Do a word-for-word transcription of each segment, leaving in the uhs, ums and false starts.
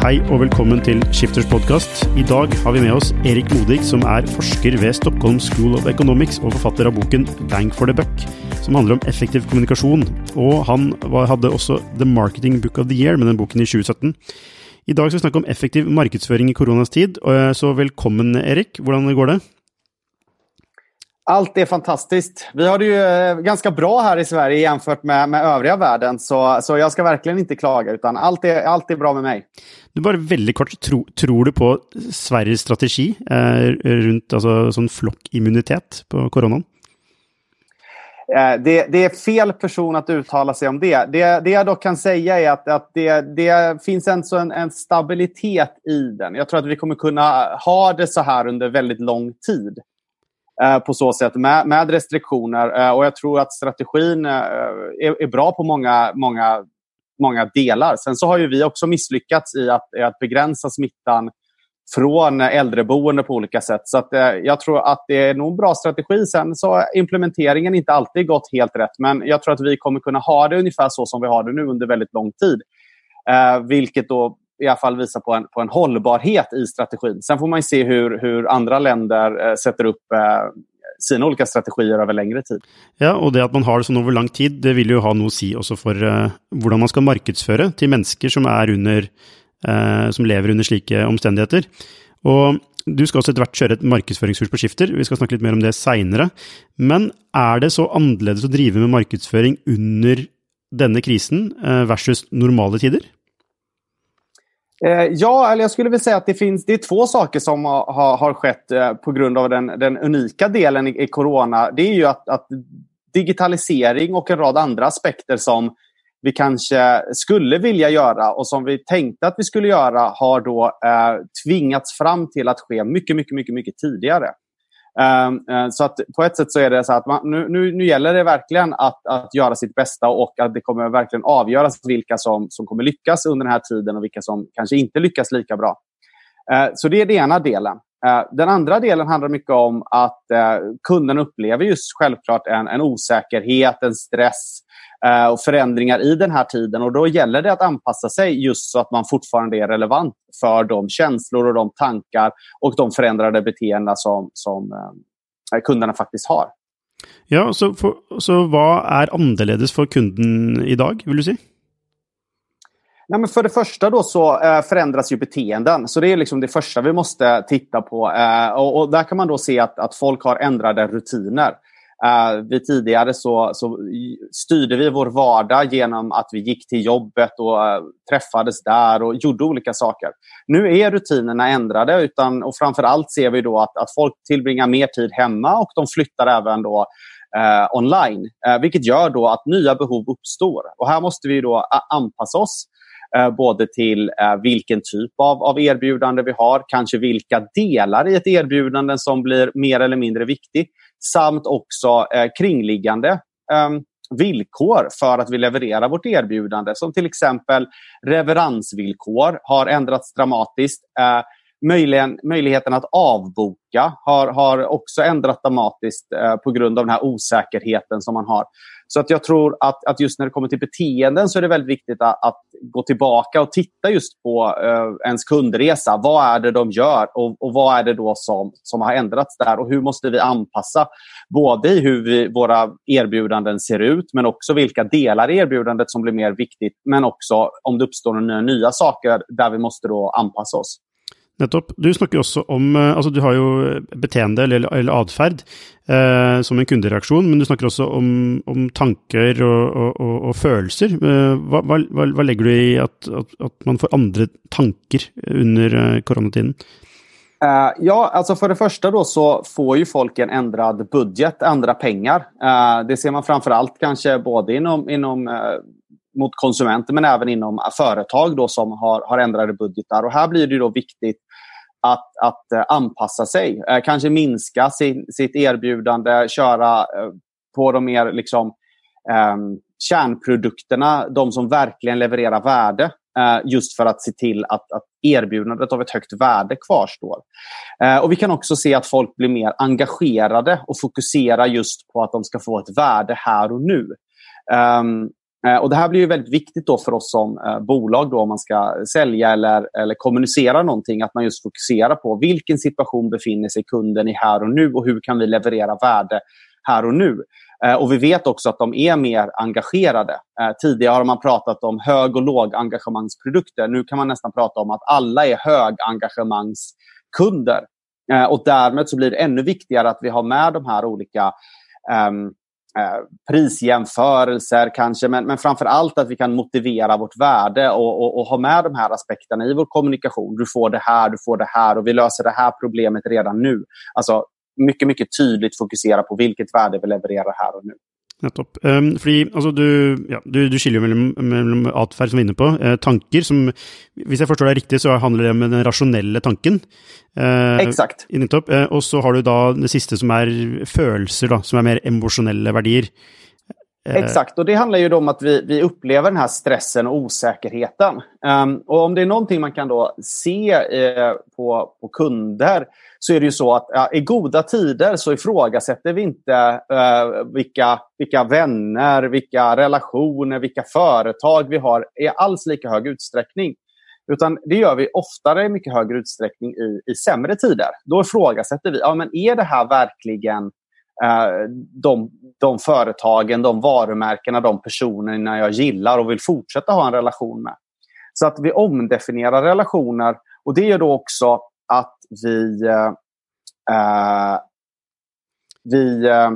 Hej och välkommen till Shifters podcast. I dag har vi med oss Erik Modig som är forskare vid Stockholm School of Economics och författare av boken Bang for the Buck som handlar om effektiv kommunikation. Och han var, hade också The Marketing Book of the Year med den boken i tjugo sjutton. I dag ska vi snacka om effektiv marknadsföring i coronas tid. Så välkommen Erik, hur går det? Allt är fantastiskt. Vi har det ju ganska bra här i Sverige jämfört med, med övriga världen. Så, så jag ska verkligen inte klaga utan allt är, allt är bra med mig. Du bara väldigt kort, tro, tror du på Sveriges strategi eh, runt alltså, sån flockimmunitet på coronan? Eh, det, det är fel person att uttala sig om det. Det, det jag dock kan säga är att, att det, det finns en, så en, en stabilitet i den. Jag tror att vi kommer kunna ha det så här under väldigt lång tid. På så sätt med, med restriktioner och jag tror att strategin är, är bra på många, många, många delar. Sen så har ju vi också misslyckats i att, i att begränsa smittan från äldreboende på olika sätt. Så att, jag tror att det är nog en bra strategi. Sen så har implementeringen inte alltid gått helt rätt, men jag tror att vi kommer kunna ha det ungefär så som vi har det nu under väldigt lång tid. Eh, vilket då i alla fall visar på en, på en hållbarhet i strategin. Sen får man ju se hur, hur andra länder eh, sätter upp eh, sina olika strategier över längre tid. Ja, och det att man har det sån över lång tid, det vill ju ha något att säga också för eh, hur man ska marknadsföra till människor som är under eh, som lever under slika omständigheter. Och du ska också ett vart köra ett marknadsföringskurs på Skifter. Vi ska snacka lite mer om det senare. Men är det så annorlunda att driva med marknadsföring under denna krisen eh, versus normala tider? Ja, eller jag skulle vilja säga att det finns det är två saker som har, har skett på grund av den, den unika delen i, i corona. Det är ju att, att digitalisering och en rad andra aspekter som vi kanske skulle vilja göra och som vi tänkte att vi skulle göra har då eh, tvingats fram till att ske mycket, mycket, mycket, mycket tidigare. Uh, så att på ett sätt så är det så att man, nu, nu, nu gäller det verkligen att, att göra sitt bästa och att det kommer verkligen avgöras vilka som, som kommer lyckas under den här tiden och vilka som kanske inte lyckas lika bra. Uh, så det är den ena delen. Uh, den andra delen handlar mycket om att uh, kunden upplever just självklart en, en osäkerhet, en stress uh, och förändringar i den här tiden och då gäller det att anpassa sig just så att man fortfarande är relevant för de känslor och de tankar och de förändrade beteenden som, som uh, kunderna faktiskt har. Ja, så, för, så vad är annorlunda för kunden idag, vill du säga? Nej, men för det första då så eh, förändras ju beteenden. Så det är liksom det första vi måste titta på. Eh, och, och där kan man då se att, att folk har ändrade rutiner. Eh, vi tidigare så, så styrde vi vår vardag genom att vi gick till jobbet och eh, träffades där och gjorde olika saker. Nu är rutinerna ändrade utan, och framförallt ser vi då att, att folk tillbringar mer tid hemma och de flyttar även då eh, online. Eh, vilket gör då att nya behov uppstår. Och här måste vi då anpassa oss. Eh, både till eh, vilken typ av, av erbjudande vi har, kanske vilka delar i ett erbjudande som blir mer eller mindre viktig, samt också eh, kringliggande eh, villkor för att vi levererar vårt erbjudande, som till exempel leveransvillkor har ändrats dramatiskt. Eh, möjligen, möjligheten att avboka har, har också ändrats dramatiskt eh, på grund av den här osäkerheten som man har. Så att jag tror att, att just när det kommer till beteenden så är det väldigt viktigt att, att gå tillbaka och titta just på uh, ens kundresa. Vad är det de gör och, och vad är det då som, som har ändrats där och hur måste vi anpassa både i hur vi, våra erbjudanden ser ut men också vilka delar i erbjudandet som blir mer viktigt men också om det uppstår några nya saker där vi måste då anpassa oss. Nettopp. Du snakker også om, altså du har jo beteende eller, eller adferd eh, som en kundereaksjon, men du snakker også om, om tanker og, og, og, og følelser. Eh, hva, hva, hva legger du i at, at, at man får andre tanker under eh, koronatiden? Uh, ja, alltså för det första då så får ju folk en ändrad budget, andra pengar. Uh, det ser man framförallt kanske både inom, inom uh, mot konsumenter men även inom företag då som har, har ändrade budgetar. Och här blir det då viktigt att, att uh, anpassa sig. Uh, kanske minska sin, sitt erbjudande, köra uh, på de mer liksom, um, kärnprodukterna, de som verkligen levererar värde. Just för att se till att, att erbjudandet av ett högt värde kvarstår. Eh, och vi kan också se att folk blir mer engagerade och fokuserar just på att de ska få ett värde här och nu. Um, Och det här blir ju väldigt viktigt då för oss som eh, bolag då, om man ska sälja eller, eller kommunicera någonting, att man just fokuserar på vilken situation befinner sig kunden i här och nu och hur kan vi leverera värde här och nu. Eh, och vi vet också att de är mer engagerade. Eh, tidigare har man pratat om hög- och låg-engagemangsprodukter. Nu kan man nästan prata om att alla är hög-engagemangskunder. Eh, och därmed så blir det ännu viktigare att vi har med de här olika ehm, Eh, prisjämförelser kanske, men, men framför allt att vi kan motivera vårt värde och, och, och ha med de här aspekterna i vår kommunikation. Du får det här, du får det här och vi löser det här problemet redan nu. Alltså mycket, mycket tydligt fokusera på vilket värde vi levererar här och nu. Nettopp. Um, fordi, altså, du, ja, du, du skiljer jo mellom, mellom atferd som vi er inne på, eh, tanker som, hvis jeg forstår deg riktig, så handler det om den rasjonelle tanken. Eh, Exakt. Nettopp. Eh, og så har du da det siste som er følelser, da, som er mer emosjonelle verdier. Eh. Exakt, och det handlar ju om att vi, vi upplever den här stressen och osäkerheten. Um, och om det är någonting man kan då se eh, på, på kunder, så är det ju så att ja, i goda tider så ifrågasätter vi inte uh, vilka, vilka vänner, vilka relationer, vilka företag vi har i alls lika hög utsträckning. Utan det gör vi oftare i mycket högre utsträckning i, i sämre tider. Då ifrågasätter vi, ja men är det här verkligen uh, de, de företagen, de varumärkena, de personerna jag gillar och vill fortsätta ha en relation med? Så att vi omdefinierar relationer, och det är då också att vi, uh, vi uh,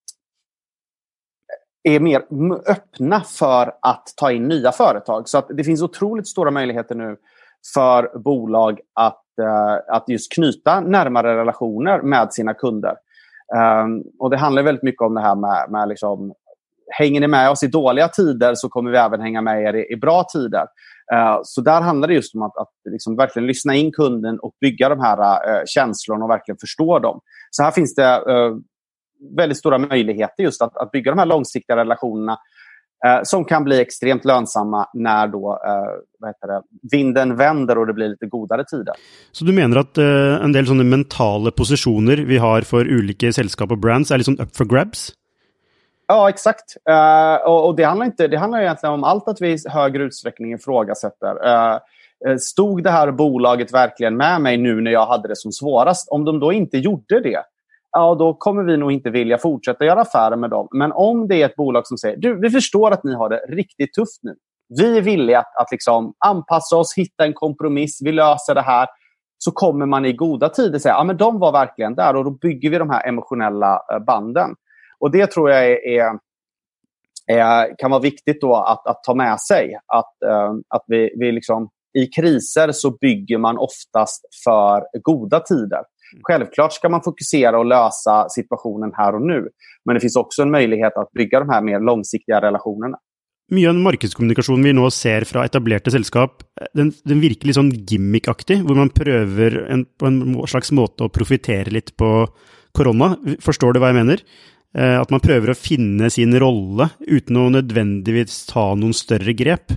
är mer öppna för att ta in nya företag. Så att det finns otroligt stora möjligheter nu för bolag att, uh, att just knyta närmare relationer med sina kunder. Um, och det handlar väldigt mycket om det här med, med liksom, hänger ni med oss i dåliga tider så kommer vi även hänga med er i, i bra tider. Uh, så där handlar det just om att, att liksom verkligen lyssna in kunden och bygga de här uh, känslorna och verkligen förstå dem. Så här finns det uh, väldigt stora möjligheter just att, att bygga de här långsiktiga relationerna uh, som kan bli extremt lönsamma när då uh, vad heter det, vinden vänder och det blir lite godare tider. Så du menar att uh, en del sådana mentala positioner vi har för olika sällskap och brands är liksom up for grabs? Ja, exakt. Uh, och, och det handlar inte, det handlar egentligen om allt att vi i högre utsträckning ifrågasätter. Uh, stod det här bolaget verkligen med mig nu när jag hade det som svårast? Om de då inte gjorde det, ja, då kommer vi nog inte vilja fortsätta göra affärer med dem. Men om det är ett bolag som säger, du, vi förstår att ni har det riktigt tufft nu. Vi är villiga att, att liksom anpassa oss, hitta en kompromiss, vi löser det här. Så kommer man i goda tider säga, ja men de var verkligen där, och då bygger vi de här emotionella banden. Och det tror jag är, är, är, kan vara viktigt då att, att ta med sig. Att, uh, att vi, vi liksom, i kriser så bygger man oftast för goda tider. Självklart ska man fokusera och lösa situationen här och nu. Men det finns också en möjlighet att bygga de här mer långsiktiga relationerna. Mye av den markedskommunikasjonen vi nå ser fra etablerte selskap, den, den virker litt sånn gimmickaktig, hvor man prøver en, på en slags måte å profitere litt på korona. Forstår du hva jeg mener? Eh, at man prøver å finne sin rolle uten å nødvendigvis ta noen større grep.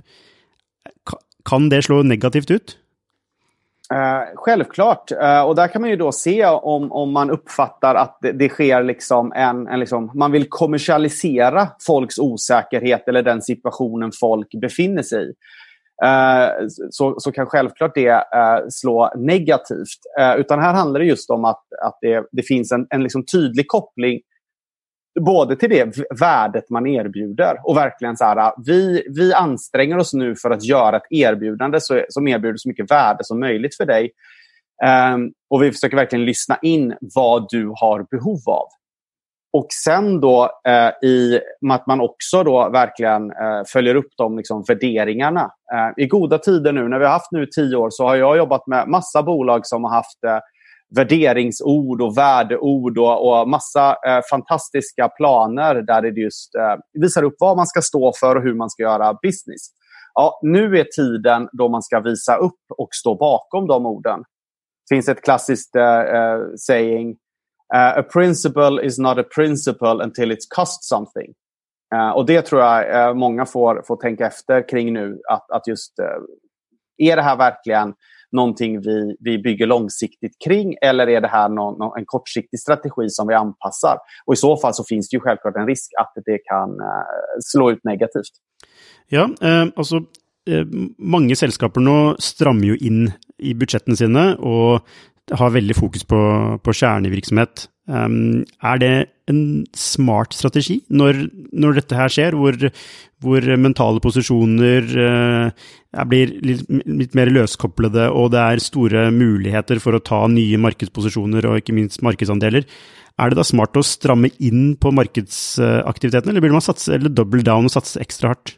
Kan det slå negativt ut? Uh, självklart. Uh, och där kan man ju då se om, om man uppfattar att det, det sker liksom en, en liksom, man vill kommersialisera folks osäkerhet eller den situationen folk befinner sig i. Uh, så, så kan självklart det uh, slå negativt. Uh, utan här handlar det just om att, att det, det finns en, en liksom tydlig koppling både till det värdet man erbjuder och verkligen så här, vi, vi anstränger oss nu för att göra ett erbjudande så, som erbjuder så mycket värde som möjligt för dig. Um, och vi försöker verkligen lyssna in vad du har behov av. Och sen då uh, i att man också då verkligen uh, följer upp de liksom, värderingarna. Uh, I goda tider nu, när vi har haft nu tio år, så har jag jobbat med massa bolag som har haft uh, värderingsord och värdeord och, och massa eh, fantastiska planer där det just eh, visar upp vad man ska stå för och hur man ska göra business. Ja, nu är tiden då man ska visa upp och stå bakom de orden. Det finns ett klassiskt eh, saying, uh, a principle is not a principle until it's cost something. Uh, och det tror jag eh, många får, får tänka efter kring nu, att, att just eh, är det här verkligen någonting vi, vi bygger långsiktigt kring, eller är det här någon, någon, en kortsiktig strategi som vi anpassar? Och i så fall så finns det ju självklart en risk att det kan uh, slå ut negativt. Ja, eh, altså eh, mange selskaper nå strammer jo inn i budsjettene sine og har veldig fokus på, på kjernevirksomhet. Um, er det en smart strategi når, når dette her skjer, hvor, hvor mentale posisjoner uh, blir litt, litt mer løskopplede, og det er store muligheter for å ta nye markedsposisjoner og ikke minst markedsandeler? Er det da smart å stramme inn på markedsaktiviteten, eller blir man satse, eller double down og satse extra hardt?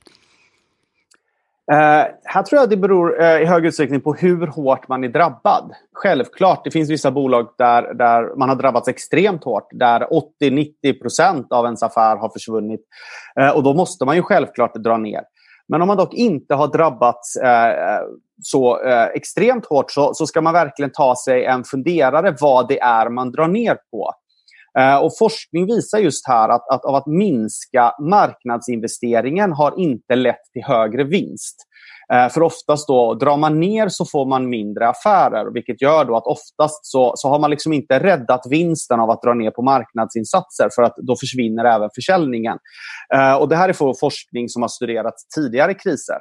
Uh, här tror jag det beror uh, i hög utsträckning på hur hårt man är drabbad. Självklart, det finns vissa bolag där, där man har drabbats extremt hårt, där åttio till nittio procent av ens affär har försvunnit. Uh, och då måste man ju självklart dra ner. Men om man dock inte har drabbats uh, så uh, extremt hårt så, så ska man verkligen ta sig en funderare vad det är man drar ner på. Uh, och forskning visar just här att, att av att minska marknadsinvesteringen har inte lett till högre vinst. Uh, för oftast då drar man ner så får man mindre affärer, vilket gör då att oftast så, så har man liksom inte räddat vinsten av att dra ner på marknadsinsatser, för att då försvinner även försäljningen. Uh, och det här är för forskning som har studerats tidigare kriser.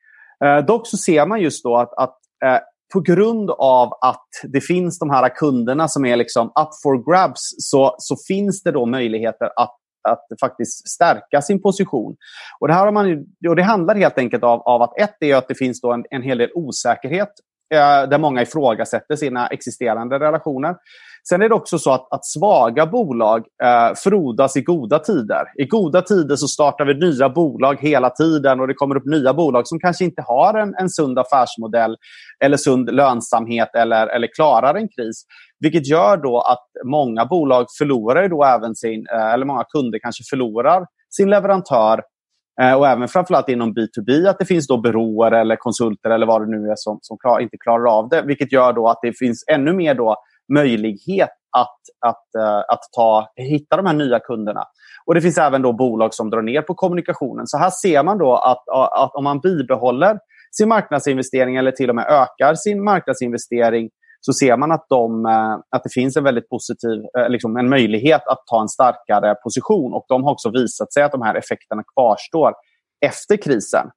Uh, dock så ser man just då att, att uh, på grund av att det finns de här kunderna som är liksom up for grabs, så, så finns det då möjligheter att, att faktiskt stärka sin position. Och det, här har man ju, och det handlar helt enkelt av, av att ett är att det finns då en, en hel del osäkerhet eh, där många ifrågasätter sina existerande relationer. Sen är det också så att, att svaga bolag eh, frodas i goda tider. I goda tider så startar vi nya bolag hela tiden, och det kommer upp nya bolag som kanske inte har en, en sund affärsmodell eller sund lönsamhet eller, eller klarar en kris. Vilket gör då att många bolag förlorar då även sin, eh, eller många kunder kanske förlorar sin leverantör. Eh, och även framförallt inom B to B att det finns då byråer eller konsulter eller vad det nu är som, som klar, inte klarar av det. Vilket gör då att det finns ännu mer då möjlighet att, att, uh, att ta, hitta de här nya kunderna. Och det finns även då bolag som drar ner på kommunikationen. Så här ser man då att, att om man bibehåller sin marknadsinvestering eller till och med ökar sin marknadsinvestering, så ser man att, de, uh, att det finns en väldigt positiv, uh, liksom en möjlighet att ta en starkare position. Och de har också visat sig att de här effekterna kvarstår efter krisen.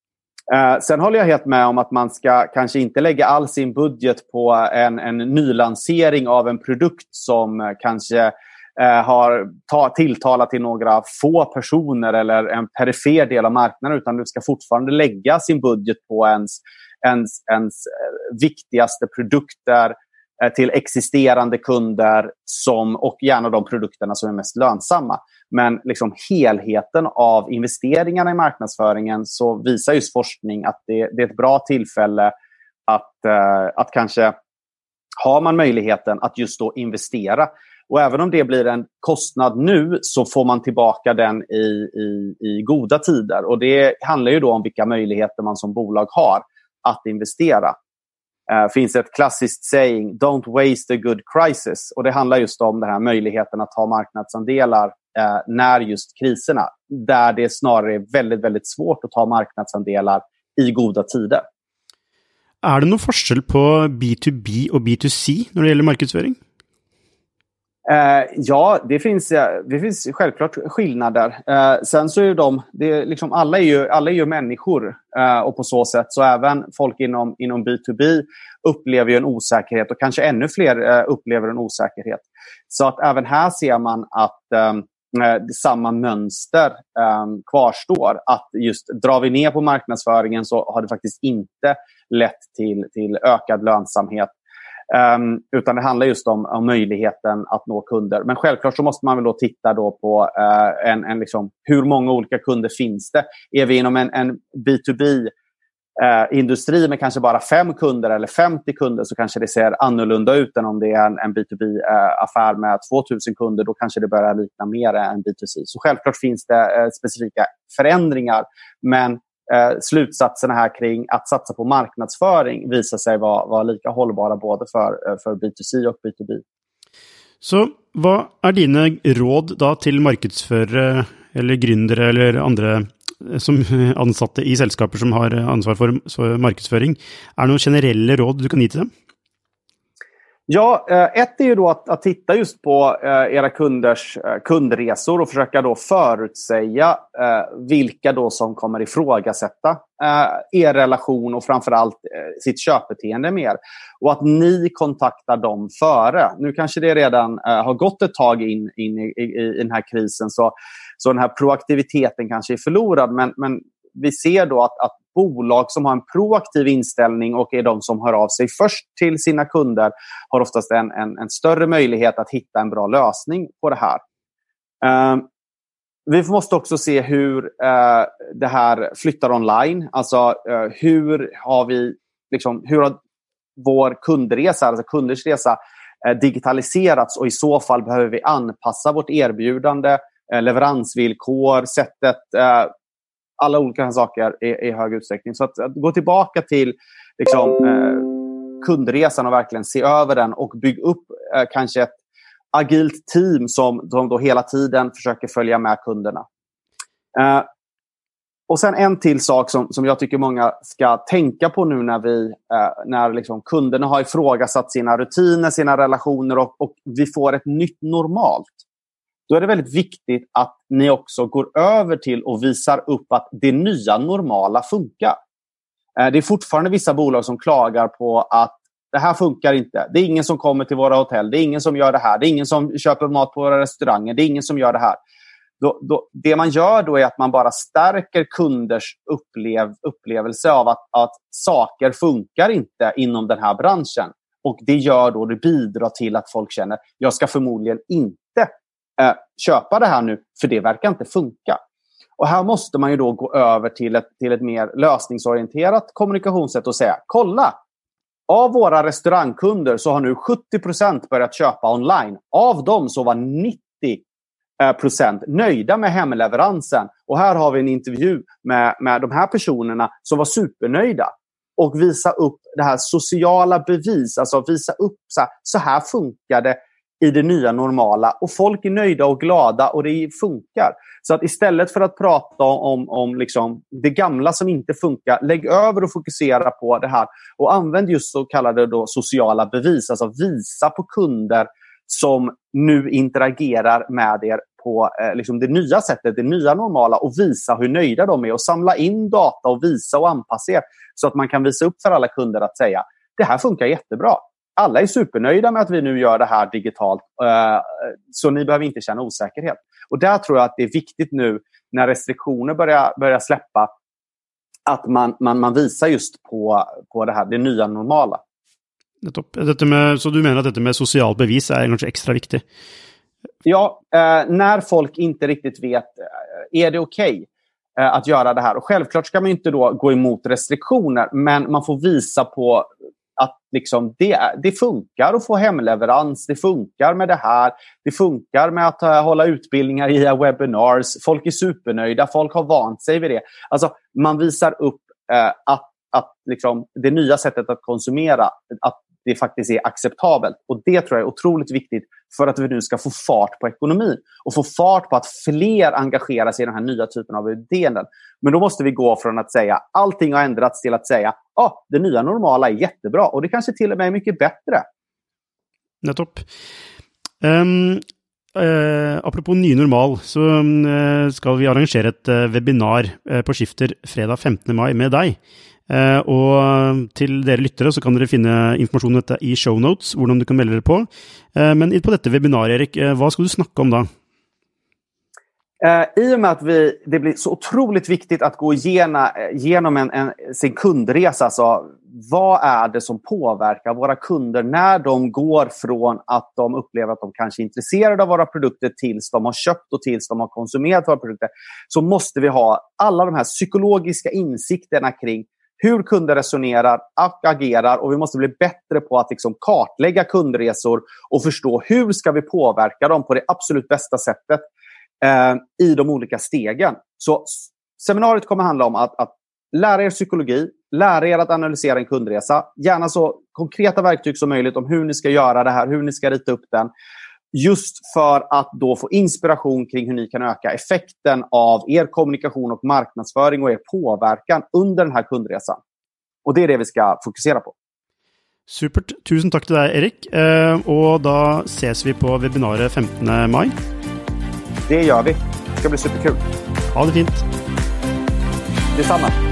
Uh, sen håller jag helt med om att man ska kanske inte lägga all sin budget på en, en nylansering av en produkt som uh, kanske uh, har ta, tilltalat till några få personer eller en perifer del av marknaden, utan du ska fortfarande lägga sin budget på ens, ens, ens uh, viktigaste produkter uh, till existerande kunder som, och gärna de produkterna som är mest lönsamma. Men liksom helheten av investeringarna i marknadsföringen, så visar just forskning att det, det är ett bra tillfälle att, uh, att kanske har man möjligheten att just då investera. Och även om det blir en kostnad nu, så får man tillbaka den i, i, i goda tider. Och det handlar ju då om vilka möjligheter man som bolag har att investera. Det uh, finns ett klassiskt saying, don't waste a good crisis. Och det handlar just om den här möjligheten att ta marknadsandelar uh, när just kriserna, där det snarare är väldigt, väldigt svårt att ta marknadsandelar i goda tider. Är det någon forskjell på B to B och B to C när det gäller marknadsföring? Uh, ja, det finns, uh, det finns självklart skillnader. Uh, sen så är ju de, det är liksom, alla är ju, alla är ju människor, uh, och på så sätt så även folk inom, inom B to B upplever ju en osäkerhet, och kanske ännu fler uh, upplever en osäkerhet. Så att även här ser man att um, uh, samma mönster um, kvarstår. Att just drar vi ner på marknadsföringen, så har det faktiskt inte lett till, till ökad lönsamhet. Um, utan det handlar just om, om möjligheten att nå kunder. Men självklart så måste man väl då titta då på uh, en, en liksom, hur många olika kunder finns det? Är vi inom en, en B to B-industri uh, med kanske bara fem kunder eller femtio kunder, så kanske det ser annorlunda ut än om det är en, en B to B-affär uh, med tvåtusen kunder. Då kanske det börjar likna mer än B to C. Så självklart finns det uh, specifika förändringar, men Eh, slutsatserna här kring att satsa på marknadsföring visar sig vara, vara lika hållbara både för, för B to C och B to B. Så vad är dina råd då till marknadsförare eller gründere eller andra som ansatte i selskaper som har ansvar för, för marknadsföring? Är det några generella råd du kan ge till dem? Ja, ett är ju då att, att titta just på era kunders kundresor och försöka då förutsäga vilka då som kommer ifrågasätta er relation och framförallt sitt köpbeteende med er. Och att ni kontaktar dem före. Nu kanske det redan har gått ett tag in, in i, i, i den här krisen, så, så den här proaktiviteten kanske är förlorad. Men, men vi ser då att, att bolag som har en proaktiv inställning och är de som hör av sig först till sina kunder har oftast en, en, en större möjlighet att hitta en bra lösning på det här. Uh, vi måste också se hur uh, det här flyttar online. Alltså uh, hur har vi liksom, hur har vår kundresa, alltså kunders resa uh, digitaliserats, och i så fall behöver vi anpassa vårt erbjudande, uh, leveransvillkor, sättet, uh, alla olika saker i, i hög utsträckning. Så att, att gå tillbaka till liksom, eh, kundresan och verkligen se över den och bygga upp eh, kanske ett agilt team som, som då hela tiden försöker följa med kunderna. Eh, och sen en till sak som, som jag tycker många ska tänka på nu när, vi, eh, när liksom kunderna har ifrågasatt sina rutiner, sina relationer och, och vi får ett nytt normalt. Då är det väldigt viktigt att ni också går över till och visar upp att det nya normala funkar. Det är fortfarande vissa bolag som klagar på att det här funkar inte. Det är ingen som kommer till våra hotell. Det är ingen som gör det här. Det är ingen som köper mat på våra restauranger. Det är ingen som gör det här. Då, då, det man gör då är att man bara stärker kunders upplev, upplevelse av att, att saker funkar inte inom den här branschen. Och det gör då, det bidrar till att folk känner jag ska förmodligen inte Eh, köpa det här nu, för det verkar inte funka. Och här måste man ju då gå över till ett, till ett mer lösningsorienterat kommunikationssätt och säga, kolla, av våra restaurangkunder så har nu sjuttio procent börjat köpa online. Av dem så var nittio procent nöjda med hemleveransen. Och här har vi en intervju med, med de här personerna som var supernöjda. Och visa upp det här sociala bevis, alltså visa upp så här, så här funkar det i det nya normala, och folk är nöjda och glada och det funkar. Så att istället för att prata om, om liksom det gamla som inte funkar, lägg över och fokusera på det här och använd just så kallade då sociala bevis, alltså visa på kunder som nu interagerar med er på eh, liksom det nya sättet, det nya normala, och visa hur nöjda de är och samla in data och visa och anpassa er så att man kan visa upp för alla kunder att säga, det här funkar jättebra. Alla är supernöjda med att vi nu gör det här digitalt, så ni behöver inte känna osäkerhet. Och där tror jag att det är viktigt nu när restriktioner börjar, börjar släppa, att man, man, man visar just på, på det här, det nya normala. Dette med, så du menar att detta med social bevis är kanske extra viktigt? Ja, eh, när folk inte riktigt vet, är det okej okay, eh, att göra det här? Och självklart ska man inte då gå emot restriktioner, men man får visa på att liksom det, det funkar att få hemleverans, det funkar med det här, det funkar med att uh, hålla utbildningar i webinars, folk är supernöjda, folk har vant sig vid det. Alltså man visar upp uh, att, att liksom, det nya sättet att konsumera, att det faktiskt är acceptabelt. Och det tror jag är otroligt viktigt för att vi nu ska få fart på ekonomin och få fart på att fler engagerar sig i den här nya typen av beteenden. Men då måste vi gå från att säga allting har ändrats till att säga ja, ah, det nya normala är jättebra och det kanske till och med är mycket bättre. Nettopp. Um, uh, apropos ny normal, så uh, ska vi arrangera ett uh, webinar uh, på Skifter fredag femtende maj med dig. Uh, og til dere lyttere så kan dere finne informasjon om dette i show notes, hvordan du kan melde dere på. Uh, men på dette webinaret, Erik, uh, vad ska du snacka om då? Uh, I och med att vi, det blir så otroligt viktigt att gå igenom, genom en, en, sin kundresa. Alltså, vad är det som påverkar våra kunder när de går från att de upplever att de kanske är intresserade av våra produkter tills de har köpt och tills de har konsumerat våra produkter. Så måste vi ha alla de här psykologiska insikterna kring hur kunder resonerar och agerar, och vi måste bli bättre på att liksom kartlägga kundresor och förstå hur ska vi påverka dem på det absolut bästa sättet eh, i de olika stegen. Så seminariet kommer handla om att, att lära er psykologi, lära er att analysera en kundresa, gärna så konkreta verktyg som möjligt om hur ni ska göra det här, hur ni ska rita upp den. Just för att då få inspiration kring hur ni kan öka effekten av er kommunikation och marknadsföring och er påverkan under den här kundresan. Och det är det vi ska fokusera på. Supert. Tusen takk til deg, Erik. Og da ses vi på webinaret femtende mai. Det gjør vi. Det skal bli superkul. Ha det fint. Detsamma.